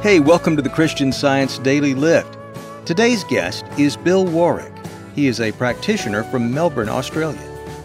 Hey, welcome to the Christian Science Daily Lift. Today's guest is Bill Warwick. He is a practitioner from Melbourne, Australia.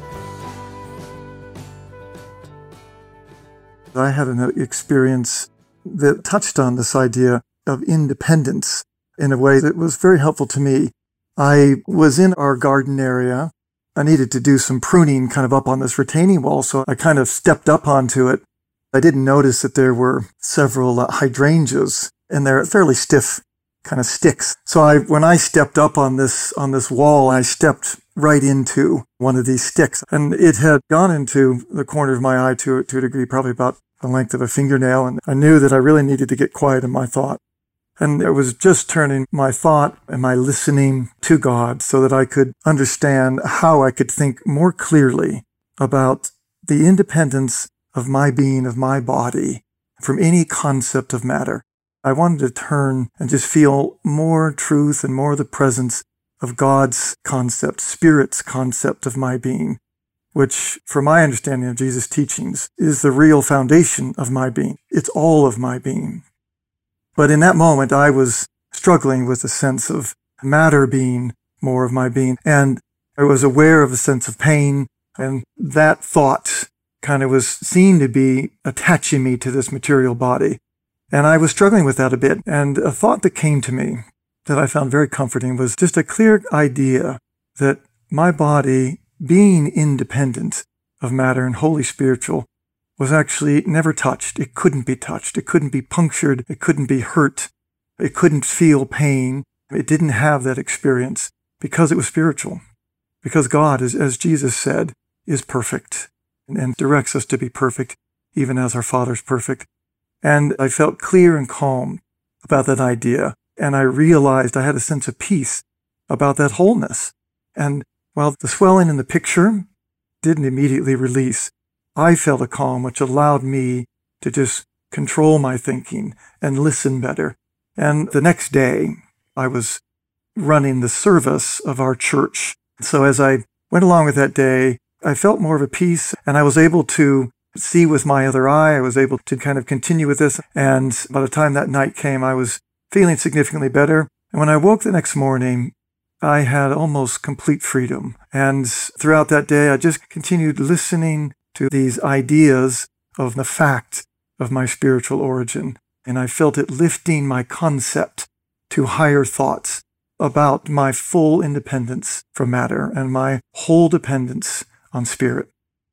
I had an experience that touched on this idea of independence in a way that was very helpful to me. I was in our garden area. I needed to do some pruning kind of up on this retaining wall, so I kind of stepped up onto it. I didn't notice that there were several hydrangeas, and they're fairly stiff kind of sticks. So when I stepped up on this wall, I stepped right into one of these sticks, and it had gone into the corner of my eye to a degree, probably about the length of a fingernail, and I knew that I really needed to get quiet in my thought. And it was just turning my thought and my listening to God so that I could understand how I could think more clearly about the independence of my being, of my body, from any concept of matter. I wanted to turn and just feel more truth and more the presence of God's concept, Spirit's concept of my being, which, for my understanding of Jesus' teachings, is the real foundation of my being. It's all of my being. But in that moment, I was struggling with a sense of matter being more of my being, and I was aware of a sense of pain, and that thought kind of seemed to be attaching me to this material body. And I was struggling with that a bit, and a thought that came to me that I found very comforting was just a clear idea that my body, being independent of matter and wholly spiritual, was actually never touched. It couldn't be touched. It couldn't be punctured. It couldn't be hurt. It couldn't feel pain. It didn't have that experience because it was spiritual. Because God, as Jesus said, is perfect and directs us to be perfect, even as our Father's perfect. And I felt clear and calm about that idea. And I realized I had a sense of peace about that wholeness. And while the swelling in the picture didn't immediately release, I felt a calm which allowed me to just control my thinking and listen better. And the next day, I was running the service of our church. So as I went along with that day, I felt more of a peace, and I was able to see with my other eye. I was able to kind of continue with this. And by the time that night came, I was feeling significantly better. And when I woke the next morning, I had almost complete freedom. And throughout that day, I just continued listening to these ideas of the fact of my spiritual origin. And I felt it lifting my concept to higher thoughts about my full independence from matter and my whole dependence on spirit.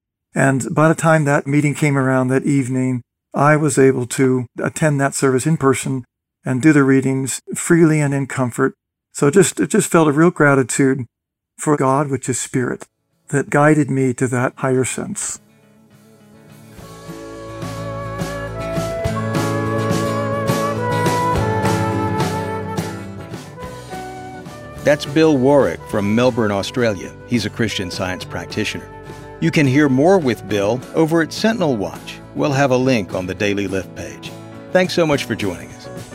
And by the time that meeting came around that evening, I was able to attend that service in person and do the readings freely and in comfort. So it just felt a real gratitude for God, which is spirit, that guided me to that higher sense. That's Bill Warwick from Melbourne, Australia. He's a Christian Science practitioner. You can hear more with Bill over at Sentinel Watch. We'll have a link on the Daily Lift page. Thanks so much for joining us.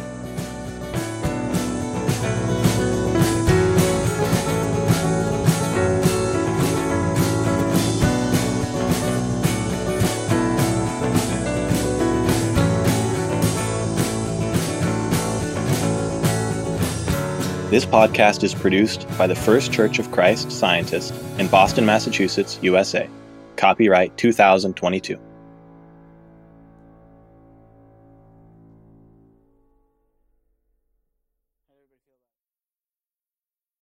This podcast is produced by the First Church of Christ Scientist in Boston, Massachusetts, USA. Copyright 2022.